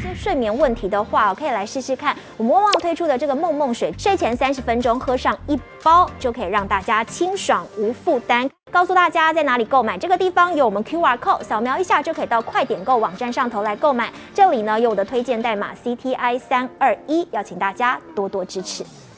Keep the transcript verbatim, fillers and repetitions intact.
睡眠问题的话，可以来试试看我们旺旺推出的这个梦梦水，睡前三十分钟喝上一包，就可以让大家清爽无负担。告诉大家在哪里购买，这个地方有我们 Q R code， 扫描一下就可以到快点购网站上头来购买。这里呢有我的推荐代码 C T I 三二一，邀请大家多多支持。